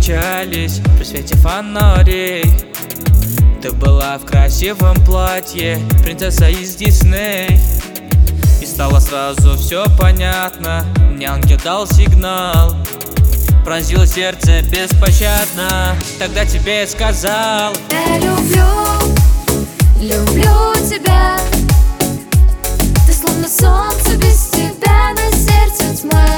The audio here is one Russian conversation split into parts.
встречались при свете фонарей. Ты была в красивом платье, принцесса из Дисней. И стало сразу все понятно, мне ангел дал сигнал. Пронзило сердце беспощадно, тогда тебе я сказал: я люблю, люблю тебя. Ты словно солнце, без тебя на сердце тьма.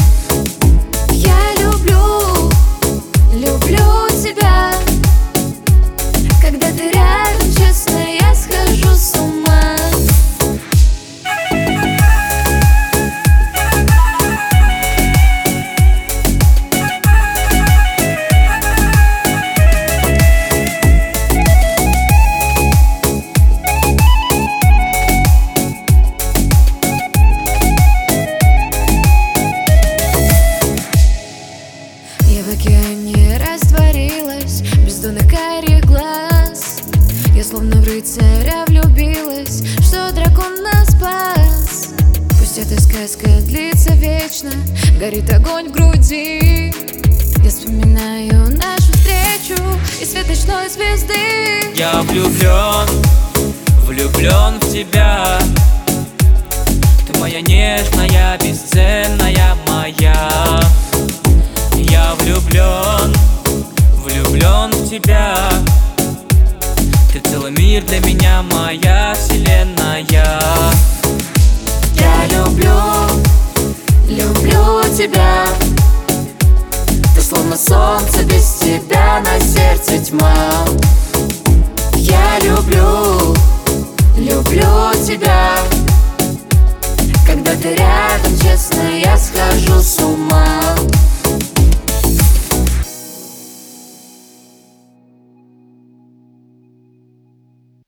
Я люблю, люблю тебя. Когда ты рядом, честно, я схожу с ума. Я в океане растворилась, бездонных карих глаз. Я словно в рыцаря влюбилась, что дракон нас спас. Пусть эта сказка длится вечно, горит огонь в груди. Я вспоминаю нашу встречу и свет ночной звезды. Я влюблен, влюблен в тебя. Ты моя нежная, бесценная моя. Я влюблен, влюблен в тебя. Ты целый мир для меня, моя вселенная. Я люблю, люблю тебя. Ты словно солнце, без тебя на сердце тьма. Я люблю, люблю тебя. Когда ты рядом, честно, я схожу с ума.